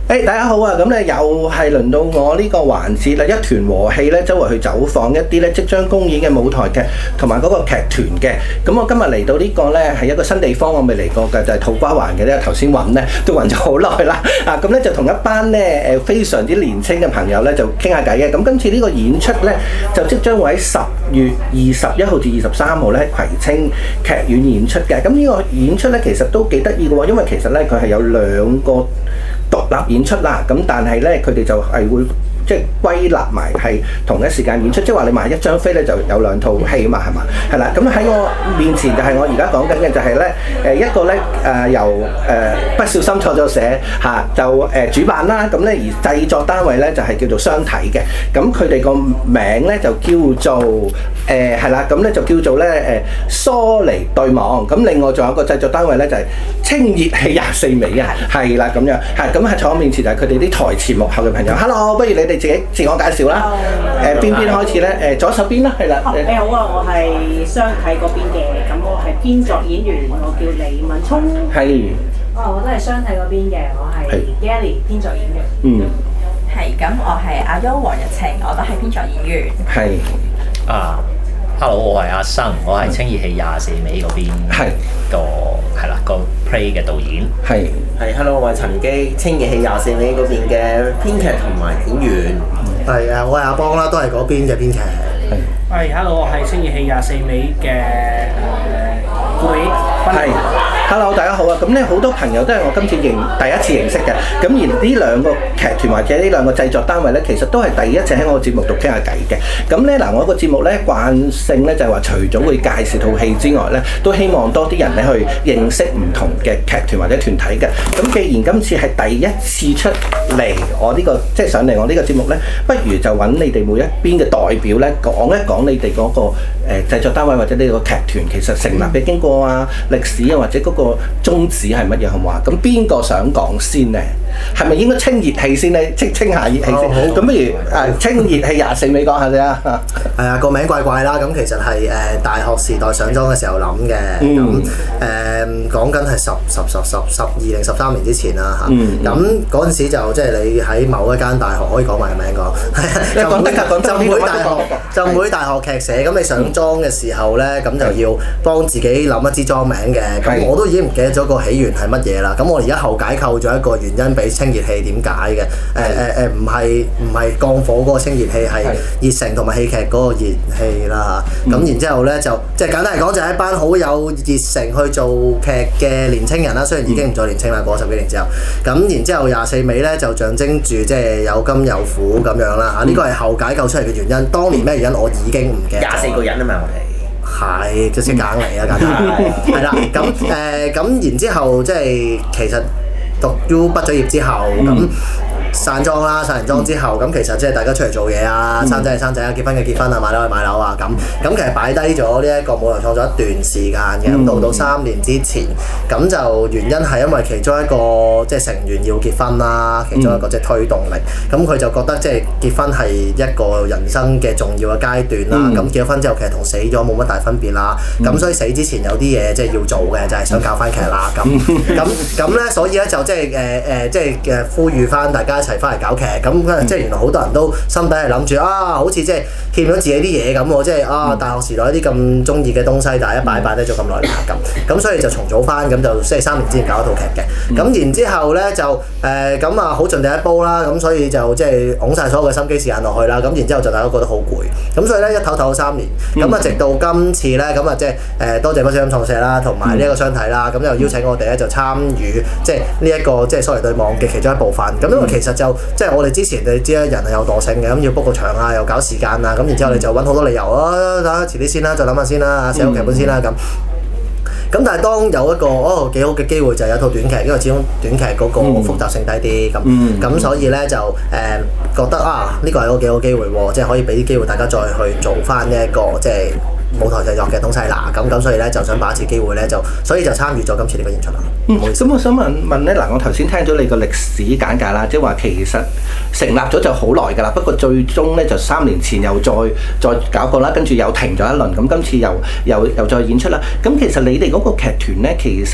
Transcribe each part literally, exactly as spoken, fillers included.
誒、hey, 大家好啊！咁咧又係輪到我呢個環節啦，一團和氣咧，周圍去走訪一啲咧即將公演嘅舞台劇同埋嗰個劇團嘅。咁我今日嚟到呢個咧係一個新地方，我未嚟過嘅，就係、是、土瓜灣嘅咧。頭先揾咧都揾咗好耐啦。啊，咁咧就同一班咧誒非常之年青嘅朋友咧就傾下偈嘅。咁今次呢個演出咧就即將會喺十月二十一號至二十三號咧喺葵青劇院演出嘅。咁呢個演出咧其實都幾得意嘅喎，因為其實咧佢係有兩個獨立演出啦，咁但係咧佢哋就係會即係歸納埋係同一時間演出，即係話你買一張飛咧就有兩套戲嘛，係嘛？係啦，咁喺我面前就係我而家講緊嘅就係咧誒一個咧誒、呃、由誒、呃、不小心錯咗寫嚇、啊、就誒、呃、主辦啦，咁咧而製作單位咧就係、是、叫做雙體嘅，咁佢哋個名咧就叫做誒係啦，咁、呃、咧就叫做咧誒疏離對望，咁另外仲有一個製作單位咧就係、是、清熱氣廿四味啊，係啦咁樣係咁喺坐我面前就係佢哋啲台前幕後嘅朋友 ，Hello， 不如你哋自己自我介紹啦。誒邊邊開始咧？誒左手邊啦，係啦。 你好啊，我係雙體嗰邊嘅，咁我係編作演員，我叫李敏聰。 係。 哦，我都係雙體嗰邊嘅，我係 Yelly 編作演員。 嗯。 係，咁我係阿優黃日晴，我都係編作演員。 係。 啊 ，Hello， 我係阿生，我係清熱氣廿四味嗰邊個係啦個 play 嘅導演。係。 係 ，Hello， 我係陳基，清熱氣廿四味嗰邊嘅編劇同埋演員。 係啊，我係阿邦啦，都係嗰邊嘅編劇。 係，Hello， 我係清熱氣廿四味嘅誒顧偉。 係 ，Hello， 大家好啊！咁咧好多朋友都係我今次認第一次認識嘅，咁而呢兩個劇團或者呢兩個製作單位咧，其實都係第一次喺我個節目度傾下偈嘅。咁咧嗱，我個節目咧慣性咧就係話，除咗會介紹套戲之外咧，都希望多啲人咧去認識唔同嘅劇團或者團體嘅。咁既然今次係第一次出嚟我呢、這個即係上嚟我呢個節目咧，不如就揾你哋每一邊嘅代表咧講一講你哋嗰、那個誒、呃、製作單位或者呢個劇團其實成立嘅經過啊、歷史啊或者嗰個宗旨係乜嘢好唔好啊？咁邊個想講先呢？係咪應該清熱氣先呢？即清下熱氣先。咁不如誒清熱氣廿四味講下先啊。 係啊，個名怪怪啦。咁其實係誒大學時代上莊嘅時候諗嘅。咁誒講緊係十十十十十二定十三年之前啦嚇。咁嗰陣時就即係你喺某一間大學可以講埋個名講。 你講得㗎，講得。 浸會大學，浸會大學劇社。咁你上莊嘅時候咧，咁就要幫自己諗一支莊名嘅。咁我都已經唔記得咗個起源係乜嘢啦。咁我而家後解構咗一個原因俾清熱氣點解嘅？誒誒誒，唔係唔係降火嗰個清熱氣，係熱誠同埋戲劇嗰個熱氣啦嚇。咁、嗯、然之後咧就即係簡單嚟講，就係一班好有熱誠去做劇嘅年青人啦。雖然已經唔再年青啦，過十幾年之後。咁然之後廿四味咧就象徵住即係有甘有苦咁樣啦嚇。呢個係後解構出嚟嘅原因。當年咩原因我已經唔記得。 廿四個人啊嘛，我哋。 係，即係硬嚟啊！簡單係啦，咁誒咁然之後，即係其實讀 U 畢咗業之後，咁、嗯、散莊啦，散完莊之後，咁、嗯、其實即係大家出嚟做嘢啊，生仔係生仔啊，結婚嘅結婚啊，買樓係買樓啊，咁咁其實擺低咗呢一個舞台創作一段時間嘅，咁到、嗯、到三年之前，咁就原因係因為其中一個即係成員要結婚啦，其中一個即係推動力，咁佢、嗯、就覺得即係結婚係一個人生嘅重要嘅階段啦，咁、嗯、結咗婚之後其實同死咗冇乜大分別啦，咁、嗯、所以死之前有啲嘢即係要做嘅，就係、是、想搞翻劇啦，咁咁咁咧，所以咧就即係誒誒，即係誒呼籲翻大家一齊翻嚟搞劇，咁即係原來好多人都心底係諗住啊，好似即係欠咗自己啲嘢咁喎，即係啊大學時代一啲咁中意嘅東西，但係一擺擺低咗咁耐啦咁，咁所以就重組翻，咁就即係三年之前搞一套劇嘅，咁然之後咧就誒咁啊好盡第一煲啦，咁所以就即係擁曬所有嘅心機時間落去啦，咁然之後就大家覺得好攰，咁所以咧一唞唞咗三年，咁啊直到今次咧咁啊即係誒多謝不少音創社啦，同埋呢一個雙體啦，咁就邀請我哋咧就參與即係呢一個即係疏離對望嘅其中一部分，咁因為其實就即係我哋之前你知啦，人係有惰性嘅，咁要 book 個場啊，又搞時間啊，咁然之後你就揾好多理由啊，等遲啲先啦，再諗下先啦，寫好劇本先啦咁。咁但係當有一個哦幾好嘅機會，就係有一套短劇，因為始終短劇嗰個複雜性低啲，咁咁、嗯、所以咧就誒、呃、覺得啊呢個係一個幾好機會喎，即係可以俾啲機會大家再去做翻呢一個即係舞台製作嘅東西啦。咁咁所以咧就想把握次機會咧就，所以就參與咗今次呢個演出啦。 咁、嗯、我想問問咧，嗱，我頭先聽咗你個歷史簡介啦，即係話其實成立咗就好耐㗎啦，不過最終咧就三年前又再再搞過啦，跟住又停咗一輪，咁今次又又又再演出啦。咁其實你哋嗰個劇團咧，其實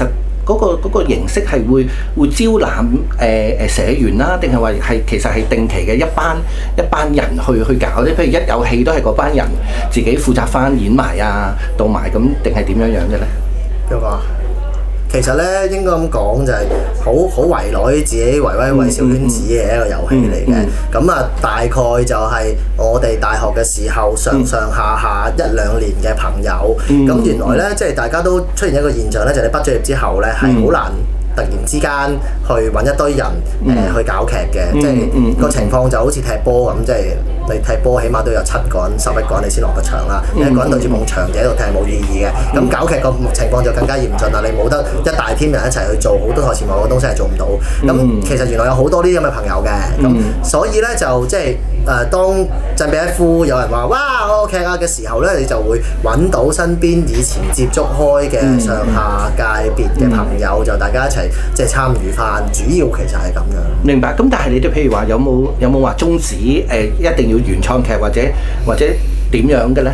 嗰個嗰個形式係會會招攬誒誒社員啦，定係話係其實係定期嘅一班一班人去去搞咧？譬如一有戲都係嗰班人自己負責翻演埋啊、導埋咁，定係點樣樣嘅咧？ 邊個啊？其實咧應該咁講就係好好圍內自己圍威喂小圈子嘅一個遊戲嚟嘅。咁啊、嗯嗯、大概就係我哋大學嘅時候上上下下一兩年嘅朋友。咁、嗯、原來咧即係大家都出現一個現象咧，就係、是、你畢咗業之後咧係好難突然之間去揾一堆人誒、呃、去搞劇嘅。嗯、即係個情況就好似踢波咁，即係你踢波起碼都有七個人、十一個人你先落得場啦。嗯、一個人對住埲牆就喺度踢係冇意義嘅。咁、嗯、搞劇個情況就更加嚴峻啦。你冇得一大 team 人一齊去做好多台前幕嘅東西係做唔到。咁、嗯、其實原來有好多呢啲咁嘅朋友嘅。咁、嗯、所以咧就即係誒當振臂一呼有人話哇我劇啊嘅時候咧，你就會揾到身邊以前接觸開嘅上下界別嘅朋友，嗯、就大家一齊即係參與翻。主要其實係咁樣。明白。咁但係你哋譬如話有冇有冇話宗旨誒、呃、一定要原創劇或者或者點樣嘅咧？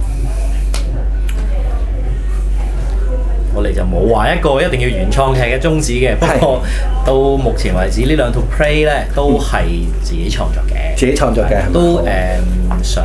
我哋就冇話一個一定要原創劇嘅宗旨嘅，不過到目前為止呢兩套 play 咧都係自己創作嘅， 自己創作嘅都誒、呃、想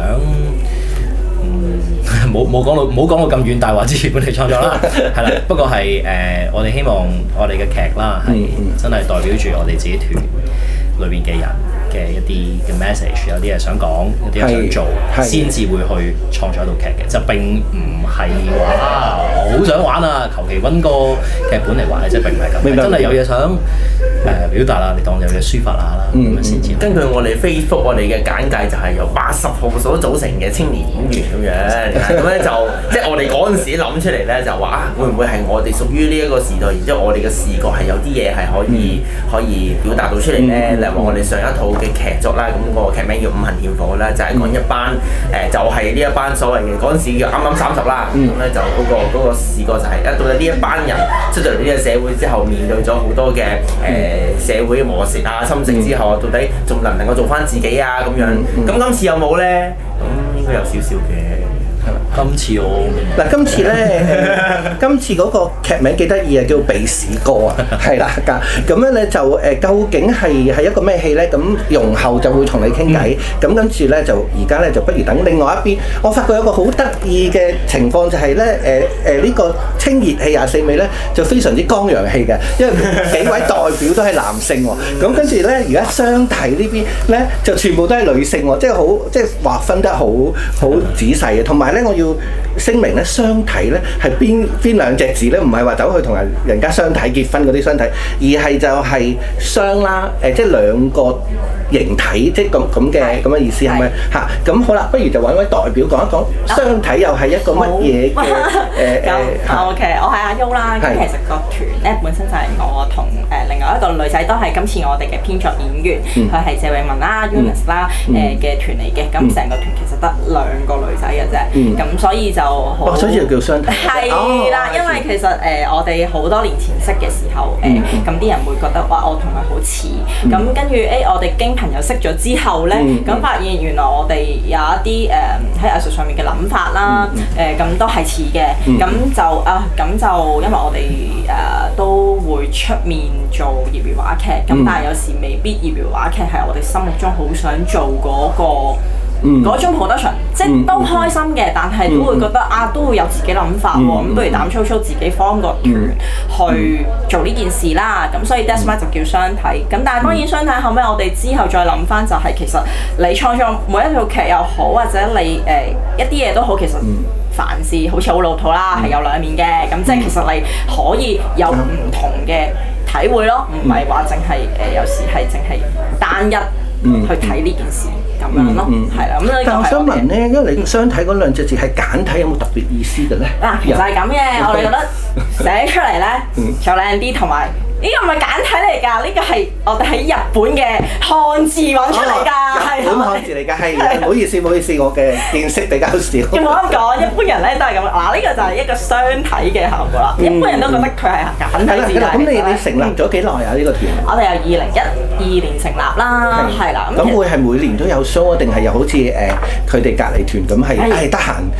冇冇講到冇講到咁遠大話之前本地創作啦，係啦，不過係誒、呃、我哋希望我哋嘅劇啦係真係代表住我哋自己團裏邊嘅人嘅一啲嘅 message， 有啲係想講，有啲係想做，先至會去創作一套劇嘅，就並唔係話好想玩啊，求其揾個劇本嚟玩嘅，即係並唔係咁，真係有嘢想誒、呃、表達啦，你當有嘢抒發下啦，咁樣先至。 根據我哋 Facebook 我哋嘅簡介就係由八十號所組成嘅青年演員咁樣，咁咧就即係我哋嗰陣時諗出嚟咧就話啊，會唔會係我哋屬於呢一個時代，然之後我哋嘅視覺係有啲嘢係可以、嗯、可以表達到出嚟咧，例如話我哋上一套嘅劇作啦，咁、那個劇名叫《五行焰火》啦，就係、是、講一班誒、呃，就係、是、呢一班所謂嘅嗰陣時叫啱啱三十啦，咁咧、嗯、就嗰、那個嗰、那個視覺就係一到咗呢一班人出咗嚟呢個社會之後，面對咗好多嘅誒、呃、社會嘅磨蝕啊、心情之後，到底仲能唔能夠做翻自己啊咁樣？咁、嗯、今次有冇咧？咁應該有少少嘅。 今次我嗱，今次咧，今次嗰個劇名幾得意啊，叫《鼻屎歌》啊，係啦，咁樣咧就誒，究竟係係一個咩戲咧？咁容後就會同你傾偈，咁、嗯、跟住咧就而家咧就不如等另外一邊。我發覺有個好得意嘅情況就係咧，誒誒呢個清熱氣廿四味咧就非常之剛陽氣嘅，因為幾位代表都係男性喎，咁跟住咧而家相睇呢邊咧就全部都係女性喎，即係好即係劃分得好好仔細嘅，同埋咧我要聲明咧，相睇咧係邊邊兩隻字咧？唔係話走去同人人家相睇結婚嗰啲相睇，而係就係相啦，誒、呃，即係兩個形體，即係咁咁嘅咁嘅意思係咪嚇？咁好啦，不如就揾位代表講一講相睇又係一個乜嘢嘅誒誒 ？OK，我係阿 U 啦。咁其實個團咧本身就係我同誒另外一個女仔都係今次我哋嘅編作演員，佢係謝詠雯啦、Eunice 啦誒嘅團嚟嘅。咁成個團其實得兩個女仔嘅啫。咁所以就好， 所以就叫相睇。 係啦，因為其實誒我哋好多年前識嘅時候誒，咁啲人會覺得哇，我同佢好似。咁跟住誒，我哋經朋友識咗之後咧，咁、嗯、發現原來我哋有一啲誒喺藝術上面嘅諗法啦，誒咁、嗯呃、都係似嘅，咁、嗯、就啊咁就因為我哋誒、呃、都會出面做業餘話劇，咁、嗯、但係有時未必業餘話劇係我哋心目中好想做嗰、那個。嗰、嗯、種 production 即係都開心嘅，但係都會覺得、嗯、啊都會有自己諗法喎，咁、嗯、不如膽粗粗自己方個團去做呢件事啦。咁、嗯、所以 that's why 就叫相睇。咁但係當然相睇後尾我哋之後再諗翻，就係其實你創作每一套劇又好，或者你誒、呃、一啲嘢都好，其實凡事好似好老土啦，係、嗯、有兩面嘅。咁即係其實你可以有唔同嘅體會咯，唔係話淨係誒有時係淨係單一去睇呢件事。咁樣咯，係啦、嗯。咁、嗯、 但我想問咧，因為你相睇嗰兩隻字係簡體，有冇特別意思嘅咧？ 嗱，其實係咁嘅，我哋覺得寫出嚟咧就靚啲，同埋呢個唔係簡體嚟㗎，呢、呢個係我哋喺日本嘅漢字揾出嚟㗎，係、哦、日本漢字嚟㗎，係唔好意思，唔好意思，我嘅見識比較少。唔好咁講，一般人咧都係咁。嗱，呢個就係一個相睇嘅效果啦。嗯、一般人都覺得佢係簡體字。 咁你你成立咗幾耐啊？呢、呢個團？ 我哋由二零一二年成立啦，係啦。 咁會係每年都有 show 啊？定係又好似誒佢哋隔離團咁係係得閒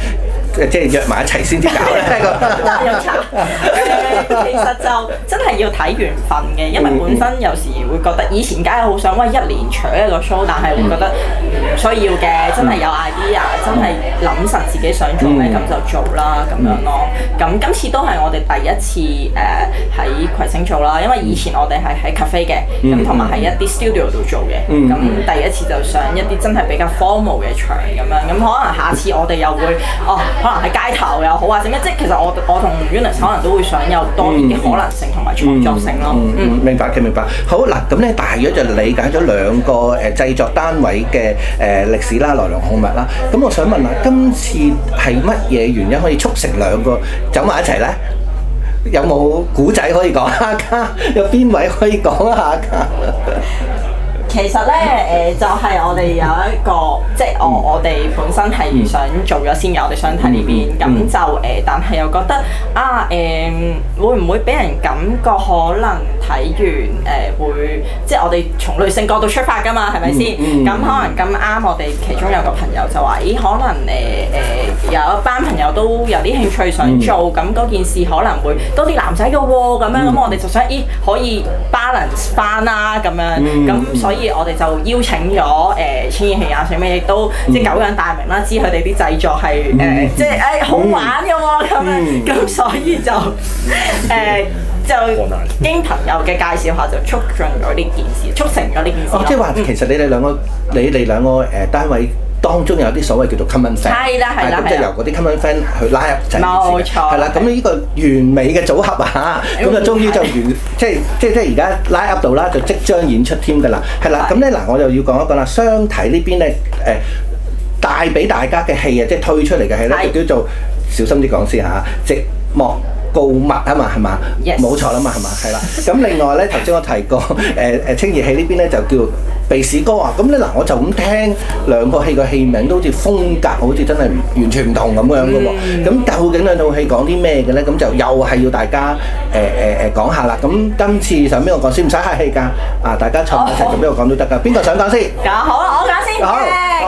即係約埋一齊先至搞咧？ 有茶誒，其實就真係要睇緣分嘅，因為本身有時會覺得以前梗係好想喂一年取一個 show，但係會覺得唔需要嘅，真係有 idea，真係諗實自己想做咩咁就做啦咁樣咯。咁今次都係我哋第一次誒喺葵青做啦，因為以前我哋係喺 cafe 嘅，咁同埋喺一啲 studio 度做嘅，咁第一次就上一啲真係比較 formal 嘅場咁樣，咁可能下次我哋又會哦，可能喺街頭又好或者咩，即係其實我我同 Eunice 可能都會想有多啲啲可能性同埋創作性咯。 嗯，嗯明白嘅，明白。好嗱，咁咧大約就理解咗兩個誒製作單位嘅誒歷史啦、來龍去脈啦。咁我想問下，今次係乜嘢原因可以促成兩個走埋一齊咧？有冇古仔可以講下㗎？有邊位可以講下㗎？ 其實咧，誒、呃、就係、是、我哋有一個，即係我我哋本身係想做咗先嘅，我哋想睇呢邊，咁、嗯、就誒、呃，但係又覺得啊，誒、呃、會唔會俾人感覺可能睇完誒、呃、會，即係我哋從女性角度出發㗎嘛，係咪先？咁、嗯嗯、可能咁啱，我哋其中有個朋友就話：咦，可能誒誒、呃呃、有一班朋友都有啲興趣想做，咁嗰、嗯、件事可能會多啲男仔嘅喎，咁樣咁、嗯、我哋就想，咦可以 balance 翻啦，咁樣，咁、嗯、所以。我哋就邀請咗誒千葉戲廿四尾，亦都即係久仰大名啦，知佢哋啲製作係誒即係誒好玩嘅喎，咁樣咁所以就誒就經朋友嘅介紹下，就促進咗呢件事，促成咗呢件事。 哦，即係話其實你哋兩個，你哋兩個誒單位。當中有啲所謂叫做 common friend， 係啦係啦， 咁即係由嗰啲 common friend 去拉入陣， 冇錯， 係啦。咁呢個完美嘅組合啊，咁就終於就完，即係即係即係而家拉 up 到啦，就即將演出添㗎啦，係啦。咁咧嗱，我就要講一講啦，雙體呢邊咧誒帶俾大家嘅戲啊，即係推出嚟嘅戲咧，就叫做小心啲講先嚇，寂寞告密啊嘛，係嘛？冇錯啦嘛，係嘛？係啦。咁另外咧，頭先我提過誒誒青葉戲呢邊咧就叫鼻屎哥啊。咁咧嗱，我就咁聽兩個戲嘅戲名都好似風格好似真係完全唔同咁樣嘅喎。咁、嗯、究竟兩套戲講啲咩嘅咧？咁就又係要大家誒誒誒講下啦。咁今次想邊個講先？唔使客氣㗎。啊，大家坐埋一齊，咁邊個講都得㗎。邊個想講先？ 咁好啊，我講先。好。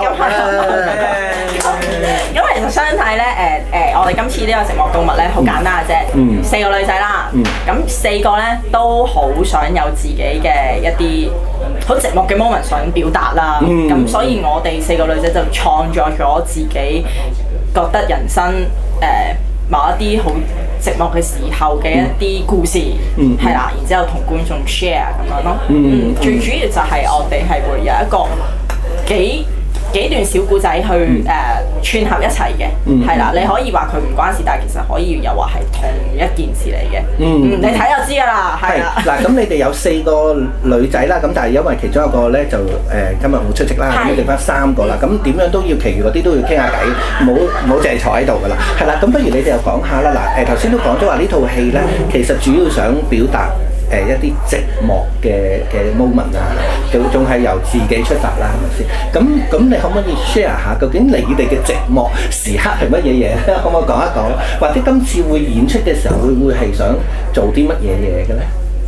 咁其實相睇咧，誒誒，我哋今次呢個寂寞告密咧，好簡單嘅啫。嗯、四個女仔啦，咁、嗯、四個咧都好想有自己嘅一啲好寂寞嘅 moment 想表達啦。咁、嗯、所以我哋四個女仔就創作咗自己覺得人生誒、呃、某一啲好寂寞嘅時候嘅一啲故事，係啦、嗯，然之後同觀眾 share 咁樣咯。嗯，最主要就係我哋係會有一個幾幾段小故仔去誒、嗯呃、串合一齊嘅，係啦、嗯，你可以話佢唔關事，但係其實可以又話係同一件事嚟嘅。嗯，你睇就知㗎啦，係啦。 嗱，咁你哋有四個女仔啦，咁但係因為其中一個咧就誒、呃、今日冇出席啦，咁剩翻三個啦，咁點樣都要，其餘嗰啲都要傾下偈，唔好唔好淨係坐喺度㗎啦。係啦，咁不如你哋又講下啦。嗱，誒頭先都講咗話呢套戲咧，其實主要想表達。誒一啲寂寞嘅嘅 moment 啊，仲仲係由自己出發啦，係咪先？咁咁你可唔可以 share 下，究竟你哋嘅寂寞時刻係乜嘢嘢咧？可唔可以講一講？或者今次會演出嘅時候，會唔會係想做啲乜嘢嘢嘅咧？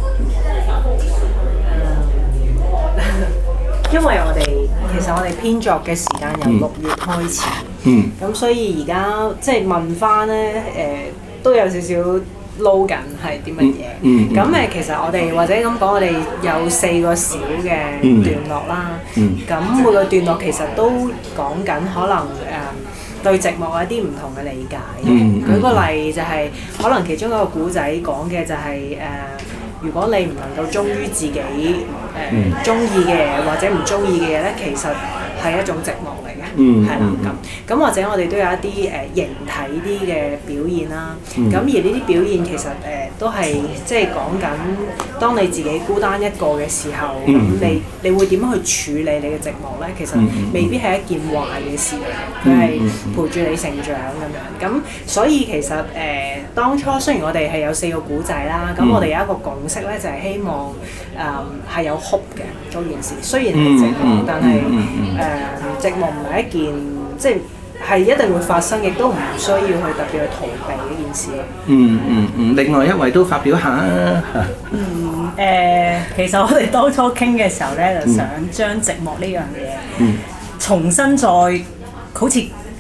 因為我哋其實我哋編作嘅時間由六月開始，嗯，咁所以而家即係問翻咧，誒、呃、都有少少。撈緊係啲乜嘢？咁誒、嗯、其實我哋或者咁講，我哋有四個小嘅段落啦。咁、嗯、每個段落其實都講緊可能誒、呃、對寂寞有一啲唔同嘅理解。嗯、舉個例就係、是、可能其中一個古仔講嘅就係、是、誒、呃，如果你唔能夠忠於自己誒中意嘅嘢或者唔中意嘅嘢咧，其實係一種寂寞嚟嘅。係啦，咁咁或者我哋都有一啲誒、呃、形體啲嘅表現啦。咁、嗯、而呢啲表現其實誒、呃、都係即係講緊，當你自己孤單一個嘅時候，咁、嗯、你你會點樣去處理你嘅寂寞咧？其實未必係一件壞嘅事嚟，佢係陪住你成長咁樣。咁所以其實誒、呃、當初雖然我哋係有四個古仔啦，咁、嗯、我哋有一個共識咧，就係、是、希望誒係、呃、有 hope 嘅嗰件事。雖然係寂寞，嗯、但係誒、呃、寂寞唔係一件即係係一定會發生，亦都唔需要去特別去逃避呢件事。嗯嗯嗯，另外一位都發表下啊。 嗯誒、呃，其實我哋當初傾嘅時候咧，就想將寂寞呢樣嘢重新再好似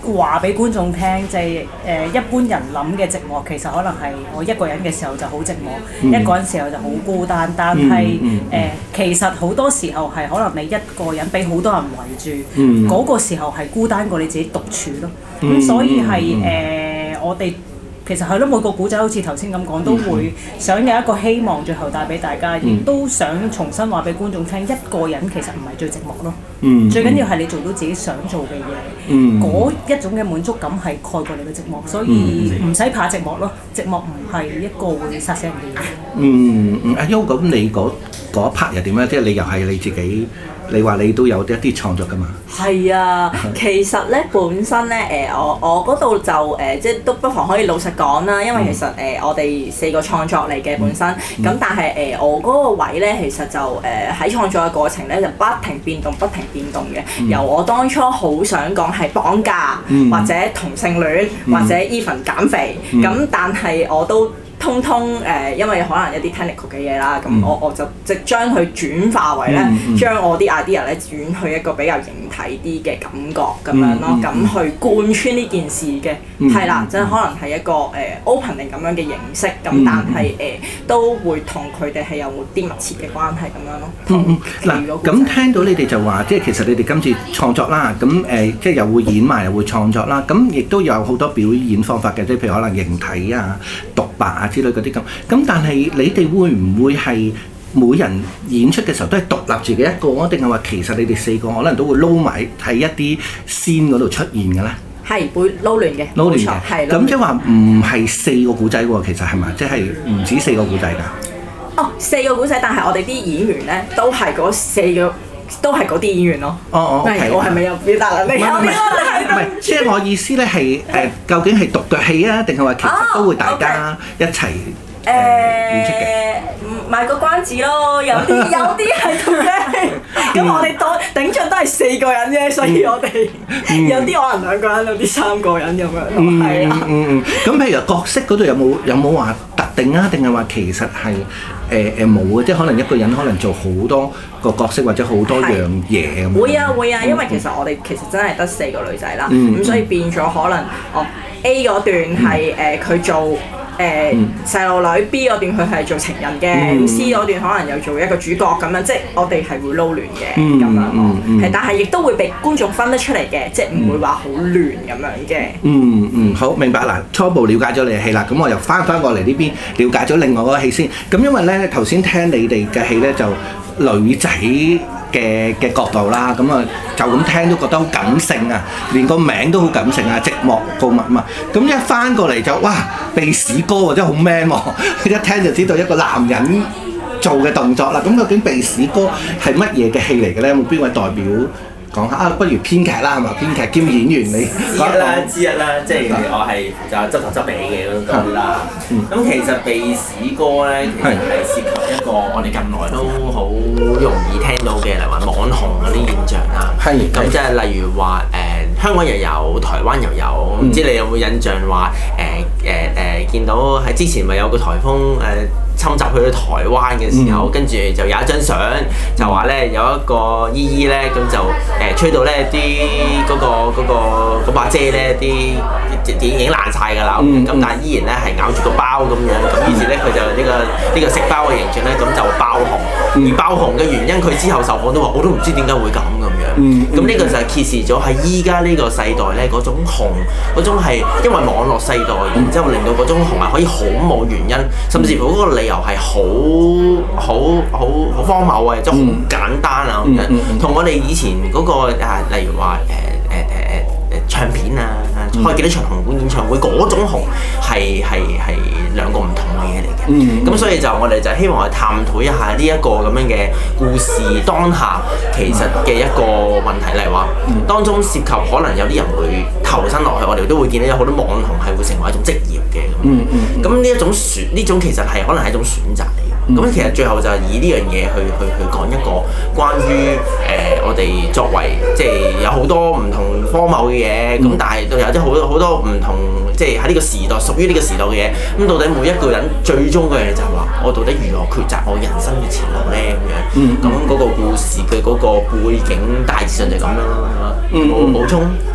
話俾觀眾聽，就係、是、誒、呃、一般人諗嘅寂寞，其實可能係我一個人嘅時候就好寂寞，嗯、一個人時候就好孤單。但係誒、嗯嗯呃，其實好多時候係可能你一個人俾好多人圍住，嗰、嗯、個時候係孤單過你自己獨處咯。咁、嗯、所以係誒、呃，我哋。其實係咯，每個古仔好似頭先咁講，都會想有一個希望，最後帶俾大家，亦、嗯、都想重新話俾觀眾聽，一個人其實唔係最寂寞咯。嗯、最緊要係你做到自己想做嘅嘢，嗰、嗯、一種嘅滿足感係蓋過你嘅寂寞，所以唔使怕寂寞咯。寂寞唔係一個會殺死人嘅嘢。 嗯嗯，阿 U 咁你嗰嗰一 part 又點咧？即係你又係你自己。你話你都有一啲創作㗎嘛？ 係啊，其實咧本身咧誒，我我嗰度就誒、呃，即係都不妨可以老實講啦，因為其實誒、呃、我哋四個創作嚟嘅本身，咁、嗯、但係誒、呃、我嗰個位咧，其實就誒喺、呃、創作嘅過程咧，就不停變動，不停變動嘅。嗯、由我當初好想講係綁架，嗯、或者同性戀，嗯、或者 even 減肥，咁、嗯、但係我都。通通誒、呃，因為可能一啲 technical 嘅嘢啦，咁、嗯、我我就即將佢轉化為咧，嗯嗯、將我啲 idea 咧轉去一個比較形體啲嘅感覺咁樣咯，咁、嗯嗯、去貫穿呢件事嘅，係啦、嗯，即係可能係一個誒、呃、opening 咁樣嘅形式，咁、嗯、但係誒、呃、都會同佢哋係有啲密切嘅關係咁樣咯。嗯嗱，咁、嗯、聽到你哋就話，即係其實你哋今次創作啦，咁誒、呃、即係又會演埋又會創作啦，咁亦都有好多表演方法嘅，即係譬如可能形體啊、獨白啊之類嗰啲咁。咁但係你哋會唔會係每人演出嘅時候都係獨立自己一個啊？定係話其實你哋四個可能都會撈埋喺一啲scene嗰度出現嘅咧？ 係會撈亂嘅， 撈亂嘅，係。咁即係話唔係四個古仔喎，其實係咪？即係唔止四個古仔㗎？ 哦，四個古仔，但係我哋啲演員咧都係嗰四個。都係嗰啲演員咯。 哦哦，係。 我係咪有表達能力？唔係唔係， 唔係，即係我意思咧係誒，究竟係獨腳戲啊，定係話其實都會大家一齊誒演出嘅？ 賣個關子咯，有啲有啲係獨腳戲。咁我哋多頂盡都係四個人啫，所以我哋有啲可能兩個人，有啲三個人咁樣咯。係啊。嗯嗯。 咁譬如角色嗰度有冇有冇話特定啊？定係話其實係？誒誒冇嘅，即係可能一個人可能做好多個角色或者好多樣嘢咁。 會啊會啊，因為其實我哋其實真係得四個女仔啦，咁、嗯、所以變咗可能哦 A 嗰段係誒佢做誒細路女 ，B 嗰段佢係做情人嘅、嗯、，C 嗰段可能又做一個主角咁樣，即係我哋係會撈亂嘅咁樣咯。係、嗯嗯，但係亦都會被觀眾分得出嚟嘅，即係唔會話好亂咁樣嘅。 嗯嗯，好明白嗱，初步了解咗你嘅戲啦，咁我又翻返過嚟呢邊了解咗另外嗰個戲先。咁因為咧頭先聽你哋嘅戲咧就女仔嘅嘅角度啦，咁啊就咁聽都覺得好感性啊，連個名都好感性啊，寂寞告密嘛。咁一翻過嚟就哇，鼻屎哥喎，真係好 man 喎，一聽就知道一個男人做嘅動作啦。咁究竟鼻屎哥係乜嘢嘅戲嚟嘅咧？有冇邊位代表講下啊？不如編劇啦，係嘛？編劇兼演員你之一啦，之一啦，即係我係就執頭執尾嘅嗰種啦。咁其實鼻屎哥咧，其實係涉及一個我哋近來都好容易聽到嘅，例如話網紅嗰啲現象啦。係。咁即係例如話誒，香港又有，台灣又有，唔知你有冇印象話誒誒誒，見到喺之前咪有個颱風誒侵襲去到台灣嘅時候，跟住就有一張相，就話咧有一個姨姨咧，咁就誒吹到咧啲嗰個嗰個嗰把遮咧啲已經爛晒㗎啦，咁但係依然咧係咬住個包咁樣，咁於是咧佢就呢個呢個食包嘅形象咧，咁就爆紅。而爆紅嘅原因，佢之後受訪都話，我都唔知點解會咁咁樣。咁呢個就係揭示咗喺依家呢個世代咧嗰種紅，嗰種係因為網絡世代，然之後令到嗰種紅係可以好冇原因，甚至乎嗰個理由係好好好好荒謬啊，即係好簡單啊咁樣，同我哋以前嗰個啊，例如話誒誒誒誒唱片啊，開幾多場紅館演唱會嗰種紅係係係兩個唔同嘅嘢嚟嘅。咁、嗯、所以就我哋就希望去探討一下呢一個咁樣嘅故事當下其實嘅一個問題，例如話當中涉及可能有啲人會投身落去，我哋都會見到有好多網紅係會成為一種職業嘅咁。咁呢、嗯嗯、一種選呢種其實係可能係一種選擇嚟嘅。咁、嗯、其實最後就係以呢樣嘢去去去講一個關於誒、呃、我哋作為即係有好多唔同荒謬嘅嘢，咁、嗯、但係都有啲好多好多唔同，即係喺呢個時代屬於呢個時代嘅嘢。咁到底每一個人最終嘅嘢就係話，我到底如何抉擇我人生嘅前路咧？咁樣，咁嗰、嗯、個故事嘅嗰個背景大致上就係咁樣啦。冇補充。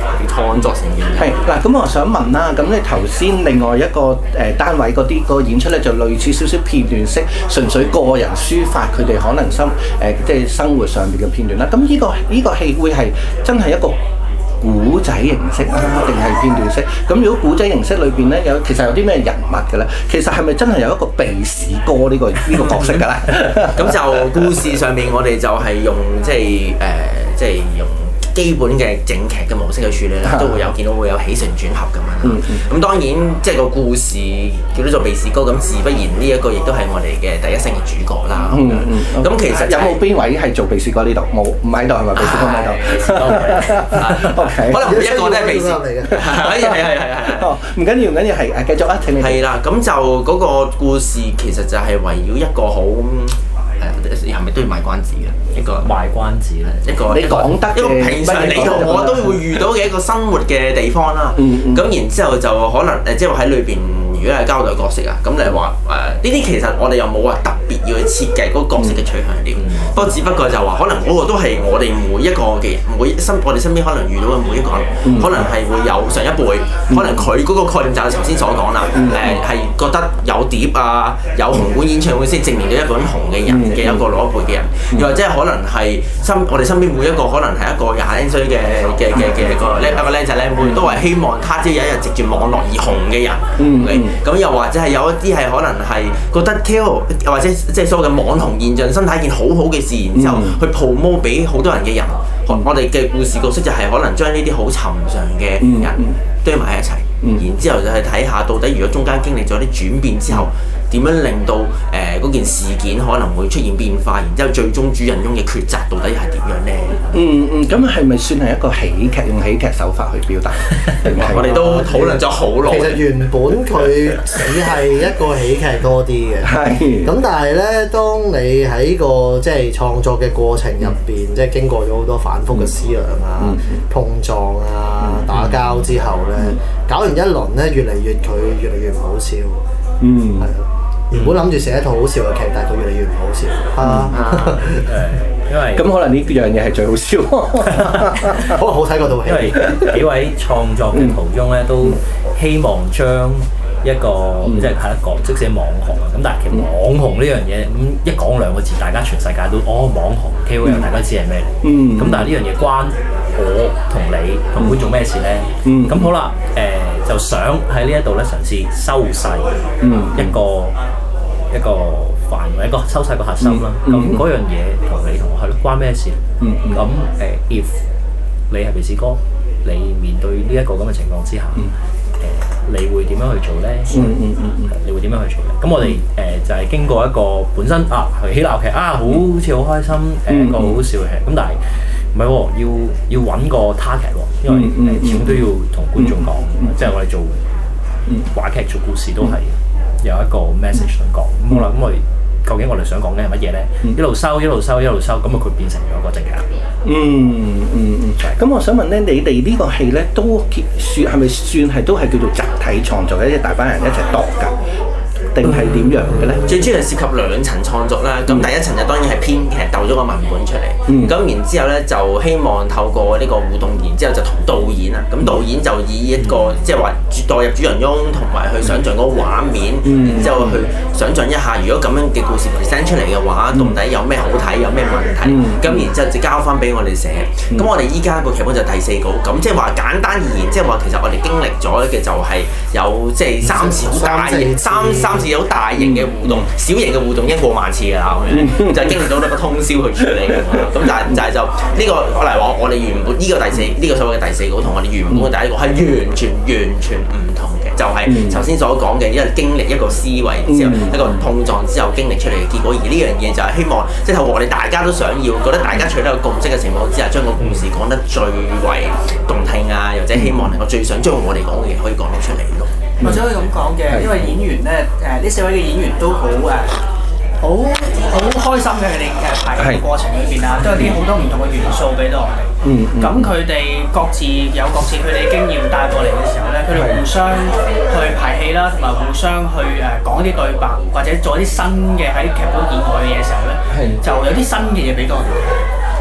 創作成員。 係嗱，咁我想問啦，咁你頭先另外一個誒單位嗰啲個演出咧，就類似少少片段式，純粹個人抒發佢哋可能生誒即係生活上邊嘅片段啦。咁呢個呢個戲會係真係一個古仔形式啊，定係片段式？咁如果古仔形式裏邊咧，有其實有啲咩人物嘅咧？其實係咪真係有一個鼻屎哥呢個呢個角色㗎咧？ 咁就故事上面，我哋就係用即係誒，即係用基本嘅整劇嘅模式去處理啦，都會有見到會有起承轉合咁樣。咁、嗯、當然即係個故事叫做做鼻屎哥，咁自不然呢一個亦都係我哋嘅第一身嘅主角啦。咁、嗯嗯、其實、就是、有冇邊位係做鼻屎哥呢度？冇，唔喺度係咪？鼻屎哥唔喺度。O K。可能每一個都係鼻屎嚟嘅。係係係係係。 哦，唔緊要唔緊要，係誒繼續啊！請你。 係啦，咁就嗰個故事其實就係圍繞一個好。係咪都要賣關子嘅一個賣關子咧？ 一個你講得一個平常你同我都會遇到嘅一個生活嘅地方啦。咁、嗯嗯、然之後就可能誒，即係話喺裏邊，如果係交代角色啊，咁你話誒呢啲其實我哋又冇話特別要去設計嗰個角色嘅取向係點。不過、嗯、只不過就話可能嗰個都係我哋每一個嘅每身我哋身邊可能遇到嘅每一個人，嗯、可能係會有上一輩，嗯、可能佢嗰個概念就係頭先所講啦。誒係、嗯、覺得有碟啊，有紅館演唱會先證明到一個人紅嘅人嘅、嗯、一個老一輩嘅人，嗯、又或者可能係身我哋身邊每一個可能係一個廿零歲嘅嘅嘅嘅個僆一個僆仔僆妹，都係希望他朝有一日藉住網絡而紅嘅人。嗯嗯咁又或者係有一啲係可能係覺得 K O L 或者即係所謂嘅網紅現象，生態一件好好嘅事，然之後去 promote 俾好多人嘅人。嗯、我哋嘅故事角色就係可能將呢啲好尋常嘅人堆埋喺一齊，嗯、然之後就去睇下到底如果中間經歷咗啲轉變之後，點樣令到誒嗰、呃、件事件可能會出現變化，然之後最終主人翁嘅抉擇到底係點樣咧？ 嗯嗯，咁係咪算係一個喜劇，用喜劇手法去表達？ 我哋都討論咗好耐。 其實原本佢只係一個喜劇多啲嘅，係。咁但係咧，當你喺個即係創作嘅過程入邊，嗯、即係經過咗好多反覆嘅思量啊、嗯、碰撞啊、嗯、打交之後咧，嗯、搞完一輪咧，越嚟越佢越嚟越唔好笑。嗯，係啊。原本諗住寫一套好笑嘅劇，但係佢越嚟越唔好笑。啊， 誒，因為咁可能呢樣嘢係最好笑。 可能好睇過套戲。 因為幾位創作嘅途中咧，都希望將一個即係係一個即使網紅啊，咁但係其實網紅呢樣嘢咁一講兩個字，大家全世界都哦網紅 K O L，大家知係咩嚟？嗯。咁但係呢樣嘢關我同你同觀眾咩事咧？嗯。咁好啦，誒就想喺呢一度咧嘗試收細一個。一個範圍，一個收細個核心啦。咁嗰、嗯、樣嘢同你同我係咯，關咩事？咁誒、嗯呃、，if 你係鼻屎哥，你面對呢一個咁嘅情況之下，誒、嗯呃，你會點樣去做咧？嗯嗯嗯你會點樣去做咧？咁我哋誒、呃、就係、是、經過一個本身啊，喜鬧劇啊，好似好開心，誒、呃、一個好笑嘅劇。咁但係唔係喎，要要揾個 target 喎，因為誒始終都要同觀眾講，即係我哋做話劇做故事都係。有一個 message 想講，咁好啦，咁我哋究竟我哋想講嘅係乜嘢咧？一路收，一路收，一路收，咁啊佢變成咗一個正劇。嗯嗯嗯。咁我想問咧，你哋呢個戲咧都算係咪算係都係叫做集體創作嘅，即係大班人一齊度㗎？定係點樣嘅咧？ 最主要係涉及兩層創作啦。咁、嗯、第一層就當然係編劇鬥咗個文本出嚟。咁、嗯、然之後咧就希望透過呢個互動，然之後就同導演啊。咁導演就以一個、嗯、即係話代入主人翁，同埋去想像嗰個畫面，嗯、然之後去想像一下，如果咁樣嘅故事 present 出嚟嘅話，嗯、到底有咩好睇，有咩問題？咁、嗯、然之後就交翻俾我哋寫。咁、嗯、我哋依家個劇本就第四稿。咁即係話簡單而言，即係話其實我哋經歷咗嘅就係有即係三次好大型三三。有大型嘅互動，小型嘅互動已經過萬次㗎啦，咁樣就經歷到呢個通宵去處理咁樣。咁但係就係就呢個我嚟話，我哋原本呢個第四呢個所謂嘅第四稿，同我哋原本嘅第一個係完全完全唔同嘅，就係頭先所講嘅，因為經歷一個思維之後，一個碰撞之後經歷出嚟嘅結果。而呢樣嘢就係希望，即係透過我哋大家都想要，覺得大家取得個共識嘅情況之下，將個故事講得最為動聽啊，或者希望能夠最想將我哋講嘅嘢可以講得出嚟咯。 或者可以咁講嘅，因為演員咧，誒呢四位嘅演員都好誒，好好開心嘅，佢哋嘅排練過程裏邊啊，都有啲好多唔同嘅元素俾到我哋。嗯。咁佢哋各自有各自佢哋嘅經驗帶過嚟嘅時候咧，佢哋互相去排戲啦，同埋互相去誒講一啲對白，或者做一啲新嘅喺劇本以外嘅嘢嘅時候咧，就有啲新嘅嘢俾到我哋。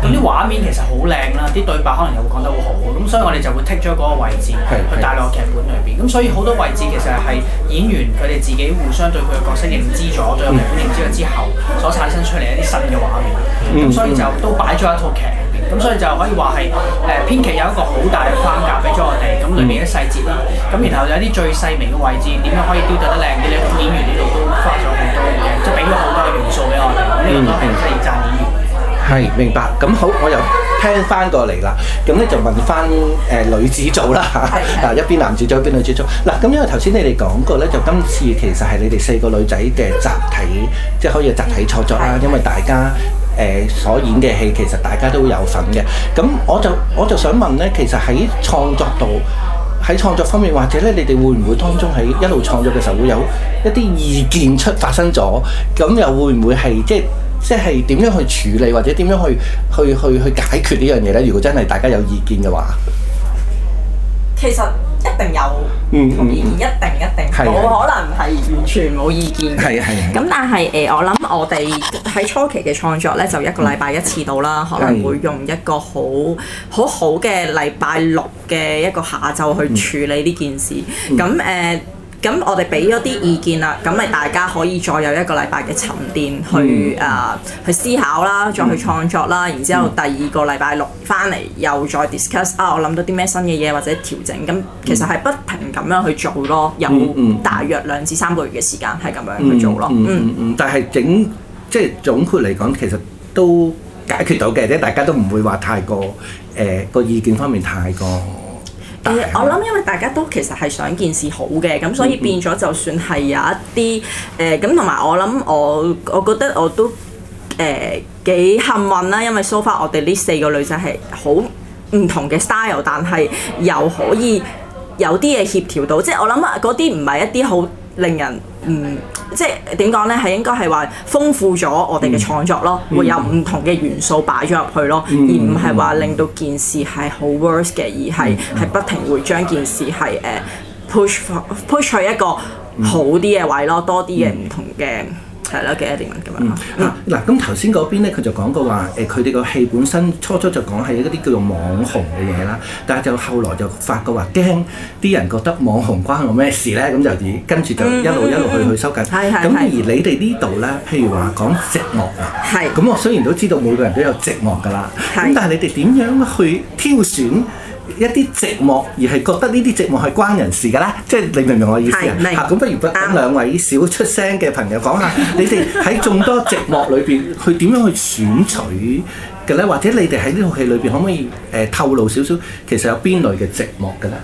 咁啲畫面其實好靚啦，啲對白可能又會講得好好，咁所以我哋就會剔咗嗰個位置去帶落劇本裏邊。咁所以好多位置其實係演員佢哋自己互相對佢嘅角色認知咗，對個劇本認知咗之後所產生出嚟一啲新嘅畫面。咁所以就都擺咗一套劇。咁所以就可以話係誒編劇有一個好大嘅框架俾咗我哋，咁裏面嘅細節啦，咁然後有啲最細微嘅位置點樣可以雕琢得靚啲咧？咁演員呢度都花咗好多嘅，即係俾咗好多嘅元素俾我哋，呢、這個都係真係要讚演員。 係明白，咁好，我又聽翻過嚟啦。咁咧就問翻誒、呃、女子組啦嚇，嗱一邊男子組一邊女子組。嗱咁因為頭先你哋講過咧，就今次其實係你哋四個女仔嘅集體，即係可以集體創作啦，因為大家。誒、呃、所演嘅戲其實大家都有份嘅，咁我就我就想問咧，其實喺創作度喺創作方面，或者咧你哋會唔會當中喺一路創作嘅時候會有一啲意見出發生咗，咁又會唔會係即係即係點樣去處理，或者點樣去去去去解決呢樣嘢咧？如果真係大家有意見嘅話， 其實一定有同意見，一定一定冇可能係完全冇意見嘅。係啊係啊。咁但係誒，我諗我哋喺初期嘅創作咧，就一個禮拜一次到啦，可能會用一個好好好嘅禮拜六嘅一個下晝去處理呢件事。咁誒。咁我哋俾咗啲意見啦，咁咪大家可以再有一個禮拜嘅沉澱去誒、呃、去思考啦，再去創作啦，然之後第二個禮拜六翻嚟又再 discuss 啊，我諗到啲咩新嘅嘢或者調整，咁其實係不停咁樣去做咯，有大約兩至三個月嘅時間係咁樣去做咯。嗯嗯嗯。但係整即係總括嚟講，其實都解決到嘅，即係大家都唔會話太過誒個、呃、意見方面太過。誒、呃，我諗因為大家都其實係想件事好嘅，咁所以變咗就算係有一啲誒咁，同埋我諗我我覺得我都誒幾、呃、幸運啦，因為 so far 我哋呢四個女仔係好唔同嘅 style， 但係又可以有啲嘢協調到，即係我諗嗰啲唔係一啲好令人嗯，即係點講咧？係應該係話豐富咗我哋嘅創作咯，嗯、會有唔同嘅元素擺咗入去咯，嗯、而唔係話令到件事係好 worse 嘅，而係係、嗯、不停會將件事係誒、uh, push push 去一個好啲嘅位咯，多啲嘅唔同嘅。係啦，幾多年咁樣。嗯，嗱、啊，咁頭先嗰邊咧，佢就講過話，誒，佢哋個戲本身初初就講係一啲叫做網紅嘅嘢啦，但係就後來就發覺話驚啲人覺得網紅關我咩事咧，咁就而跟住就一路一路去去收緊。係係係。咁而你哋呢度咧，譬如話講寂寞啊，係。咁我雖然都知道每個人都有寂寞㗎啦，咁但係你哋點樣去挑選一啲寂寞，而係覺得呢啲寂寞係關人事㗎啦，即係你明唔明我意思啊？嚇，咁不如等兩位少出聲嘅朋友講下，你哋喺眾多寂寞裏邊，去點樣去選取嘅咧？或者你哋喺呢套戲裏邊可唔可以誒、呃、透露少少，其實有邊類嘅寂寞嘅咧？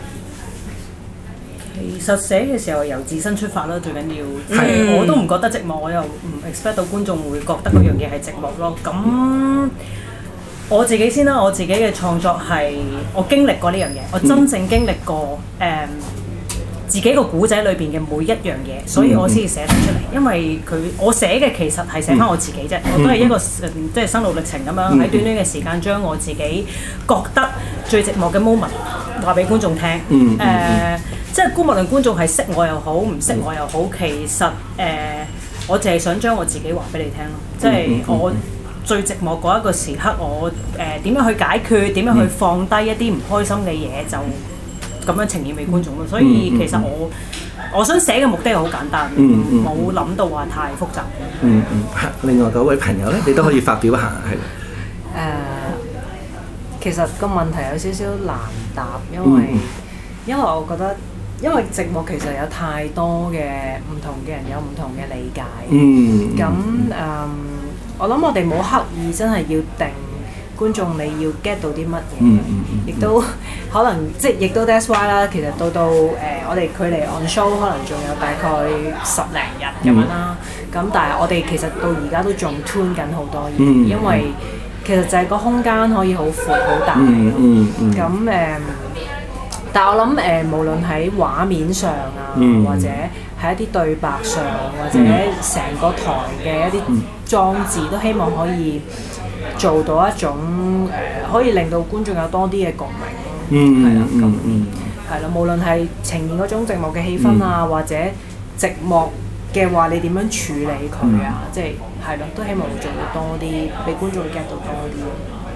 其實寫嘅時候由自身出發啦，最緊要。係、嗯。我都唔覺得寂寞，我又唔 expect 到觀眾會覺得嗰樣嘢係寂寞咯。咁。我自己先啦，我自己嘅創作係我經歷過呢樣嘢，我真正經歷過誒、嗯、自己個古仔裏邊嘅每一樣嘢，所以我先至寫得出嚟。因為佢我寫嘅其實係寫翻我自己啫，我都係一個即係生路歷程咁樣喺短短嘅時間將我自己覺得最寂寞嘅 moment 話俾觀眾聽。誒、嗯呃，即係無論觀眾係識我又好，唔識我又好，其實誒、呃、我淨係想將我自己話俾你聽咯，即係我。最寂寞嗰一個時刻，我誒點、呃、樣去解決？點樣去放低一啲唔開心嘅嘢，就咁樣呈現俾觀眾咯。所以其實我我想寫嘅目的係好簡單，冇諗、嗯、到話太複雜。 嗯嗯，另外嗰位朋友咧，你都可以發表下係。誒、呃， 其實個問題有少少難答，因為、嗯、因為我覺得，因為寂寞其實有太多嘅唔同嘅人有唔同嘅理解。嗯。咁誒。嗯我諗我哋冇刻意真係要定觀眾你要 get 到啲乜嘢，亦、嗯嗯、都可能即係亦都 that's why 啦。其實到到誒、呃、我哋距離 on show 可能仲有大概十零日咁樣啦。咁、嗯、但係我哋其實到而家都仲 tune 緊好多嘢，嗯、因為其實就係個空間可以好闊好大。咁誒、嗯嗯嗯呃，但係我諗誒、呃，無論喺畫面上啊，嗯、或者喺一啲對白上，或者成個台嘅一啲裝置，都希望可以做到一種誒、呃，可以令到觀眾有多啲嘅共鳴咯。嗯，係啦，咁係啦，無論係呈現嗰種寂寞嘅氣氛啊，嗯、或者寂寞嘅話，你點樣處理佢啊？嗯、即係係咯，都希望做到多啲，俾觀眾 get 到多啲。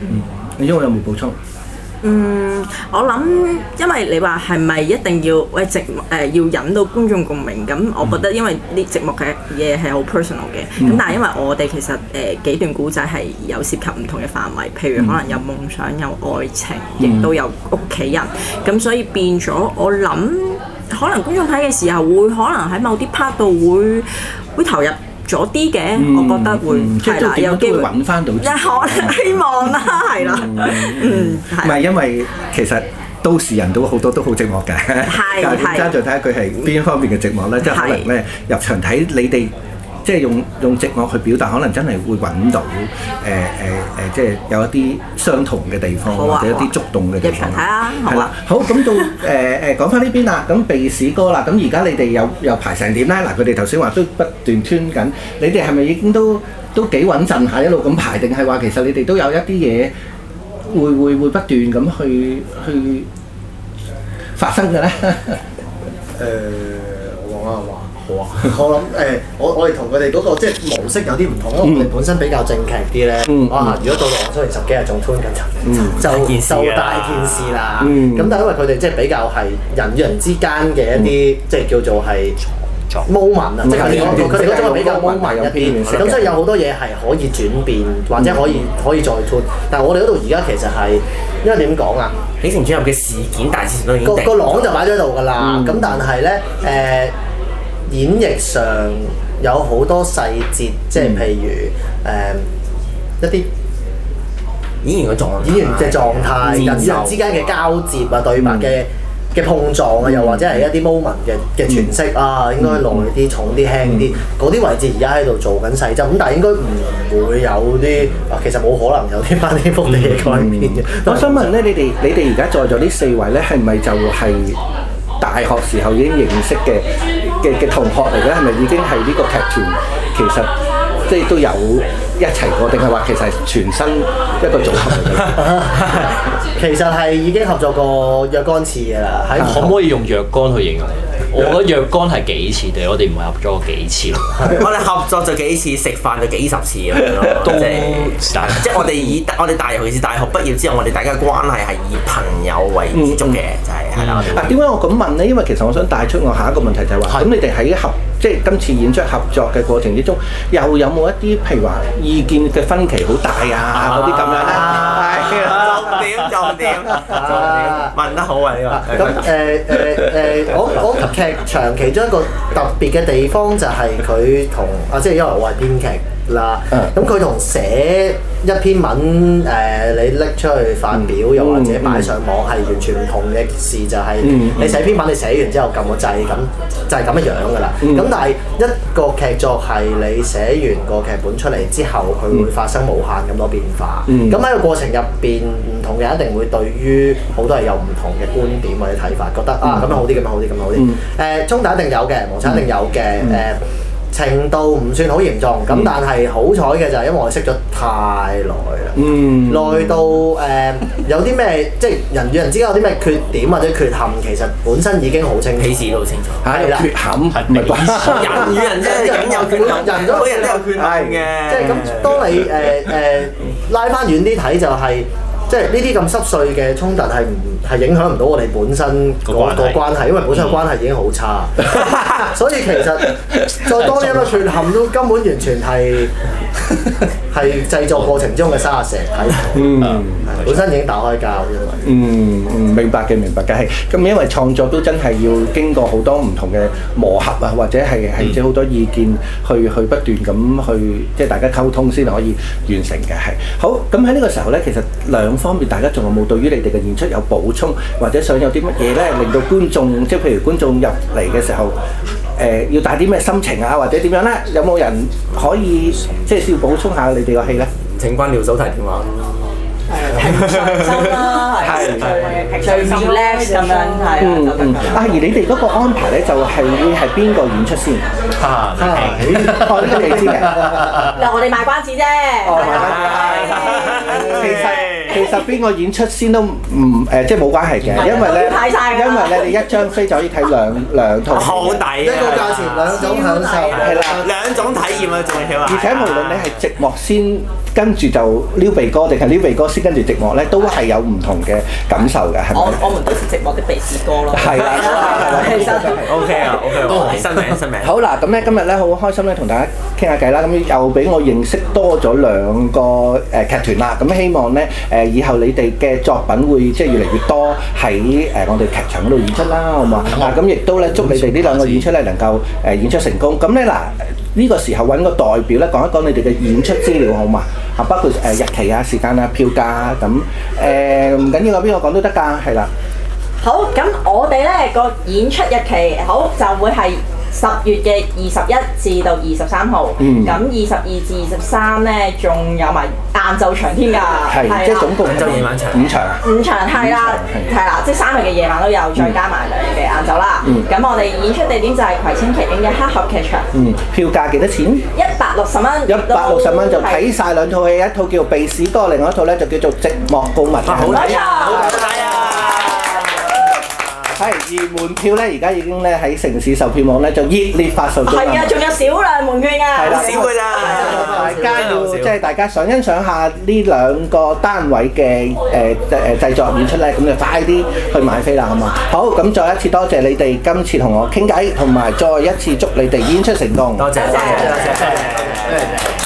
嗯，你因為有冇補充？ 嗯，我諗，因為你話係咪一定要喂寂寞誒要引到觀眾共鳴？咁我覺得因為呢寂寞嘅嘢係好 personal 嘅，咁、嗯、但係因為我哋其實誒、呃、幾段古仔係有涉及唔同嘅範圍，譬如可能有夢想、有愛情，亦都有屋企人，咁所以變咗我諗，可能觀眾睇嘅時候會可能喺某啲 part 度會會投入咗啲嘅，嗯、我覺得會係啦、嗯，有機會揾翻到， 可能希望啦，係啦，嗯， 唔係因為其實都市人都好多都好寂寞嘅，但係家長睇下佢係邊一方面嘅寂寞咧，即係可能咧入場睇你哋。即係用用寂寞去表達，可能真係會揾到誒誒誒，即係有一啲相同嘅地方， 啊、 或者一啲觸動嘅地方。 睇下， 係啦，好咁到誒誒講翻呢邊啦。咁鼻屎歌啦，咁而家你哋又又排成點咧？嗱，佢哋頭先話都不斷吞緊，你哋係咪已經都都幾穩陣下一路咁排？定係話其實你哋都有一啲嘢會會會不斷咁去去發生嘅咧？誒、 呃，我講下話。好啊！我諗誒、呃，我我哋同佢哋嗰個即係模式有啲唔同咯。嗯、我哋本身比較正劇啲咧， 嗯、 哇！如果到到我雖然十幾日仲吞緊就就就大件事啦。咁、 嗯、 但係因為佢哋即係比較係人與人之間嘅一啲、嗯、即係叫做係 moment 啊，即係佢哋佢哋嗰種係比較 moment 一啲。咁所以有好多嘢係可以轉變，或者可以可以再吞。但係我哋嗰度而家其實係因為點講啊？ 起承轉合嘅事件大致都已經個個廊就擺咗喺度㗎啦。咁、嗯、但係咧誒。呃演繹上有好多細節，即係譬如誒、呃、一啲演員嘅狀演員嘅狀態，人與人之間嘅交接啊、對白嘅嘅碰撞啊，又或者係一啲 moment 嘅嘅詮釋啊，應該耐啲、重啲、輕啲，嗰啲位置而家喺度做緊細針，咁但係應該唔會有啲啊，其實冇可能有啲翻天覆地嘅改變嘅。 我想問咧，你哋你哋而家在座呢四位咧，係咪就係大學時候已經認識嘅嘅嘅同學嚟嘅？係咪已經係呢個劇團其實即係都有一齊過，定係話其實係全新一個組合嚟嘅？ 其實係已經合作過若干次嘅啦。喺可唔可以用若干去形容？我覺得若干係幾次嘅，我哋唔係合作過幾次咯。 我哋合作咗幾次，食飯就幾十次咁樣咯。 都即係即係我哋以我哋大尤其是大學畢業之後，我哋大家關係係以朋友為主軸嘅，就係係啦。 啊，點解我咁問咧？因為其實我想帶出我下一個問題就係話，咁你哋喺合即係今次演出合作嘅過程之中，又有冇一啲譬如話意見嘅分歧好大啊嗰啲咁樣咧？係啊， 重點重點重點問得好啊！呢個咁誒誒誒，我我劇場其中一個特別嘅地方就係佢同啊，即係因為我係編劇啦，咁佢同寫一篇文誒、呃，你拎出去發表，又或者擺上網係完全唔同嘅事，就係、是、你寫篇文，你寫完之後撳個掣，咁就係咁嘅樣㗎啦。咁、嗯、但係一個劇作係你寫完個劇本出嚟之後，佢會發生無限咁多變化。咁喺、嗯、個過程入邊，唔同嘅人一定會對於好多係有唔同嘅觀點或者睇法，覺得啊咁樣好啲，咁樣好啲，咁樣好啲。誒、嗯，衝突一定有嘅，摩擦一定有嘅，誒、嗯。呃程度唔算好嚴重，咁、嗯、但係好彩嘅就係因為我識咗太耐啦，嗯、耐到誒、呃、有啲咩即係人與人之間有啲咩缺點或者缺陷，其實本身已經好清楚， 彼此都好清楚。 係啦， 缺陷係咪關人與人啫，人有缺陷，人都人都有缺陷嘅。 即係咁，當你誒誒、呃呃、拉翻遠啲睇就係、是。即係呢啲咁濕碎嘅衝突係唔係影響唔到我哋本身個個關係，因為本身個關係已經好差，所以其實再多呢一個缺陷都根本完全係係製作過程中嘅沙石睇到，嗯，本身已經打開交，因為嗯嗯明白嘅明白嘅係咁，因為創作都真係要經過好多唔同嘅磨合啊，或者係係即係好多意見去去不斷咁去即係大家溝通先可以完成嘅係。好，咁喺呢個時候咧，其實兩方面大家仲有冇對於你哋嘅演出有補充，或者想有啲乜嘢咧，令到觀眾即係譬如觀眾入嚟嘅時候，誒、呃、要帶啲咩心情啊，或者點樣咧？有冇人可以即係要補充下你哋個戲咧？ 請關廖手提電話。 平常心啦，係最最 relax 咁樣係啊，就得㗎。 啊，而你哋嗰個安排咧，就係會係邊個演出先？ 嚇係， 哦呢個你知嘅。 嗱，我哋賣關子啫。 哦，賣關子。其實其實邊個演出先都唔誒，即係冇關係嘅，因為咧，因為咧你一張飛就可以睇兩兩套， 好抵啊！ 一個價錢兩種享受， 係啦， 兩種體驗啊，仲要啊！ 而且無論你係寂寞先跟住就撩鼻哥，定係撩鼻哥先跟住寂寞咧，都係有唔同嘅感受嘅，係咪？ 我我們都是寂寞的鼻屎哥咯。 係啦， 其實 OK 啊 OK，都好新名新名。 好啦，咁咧今日咧好開心咧，同大家傾下偈啦。咁又俾我認識多咗兩個誒劇團啦。咁希望咧誒以後你哋嘅作品會即係越嚟越多喺誒我哋劇場嗰度演出啦，好嘛？啊咁亦都咧祝你哋呢兩個演出咧能夠誒演出成功。咁咧嗱呢個時候揾個代表咧講一講你哋嘅演出資料好嘛？啊包括誒日期啊、時間啊、票價啊咁誒唔緊要啊，邊個講都得㗎，係啦。 好，咁我哋咧個演出日期好就會係十月嘅二十一至到二十三號，咁二十二至二十三咧仲有埋晏晝場添㗎， 係即係總共晏晝夜晚場五場啊， 五場係啦，係啦，即係三日嘅夜晚都有，再加埋兩日嘅晏晝啦。咁我哋演出地點就係葵青奇景嘅黑盒劇場。 嗯，票價幾多錢？ 一百六十蚊。 一百六十蚊就睇晒兩套戲，一套叫做《鼻屎哥》，另外一套咧就叫做《寂寞告密》。 好睇啊！好睇啊！ 係，而門票咧，而家已經咧喺城市售票網咧就熱烈發售中。 係啊，仲有少量門券啊！ 係啦， 少㗎咋， 大家要即係大家想欣賞下呢兩個單位嘅誒誒製作演出咧，咁就快啲去買飛啦，好嘛？好，咁再一次多謝你哋今次同我傾偈，同埋再一次祝你哋演出成功。 多謝多謝多謝。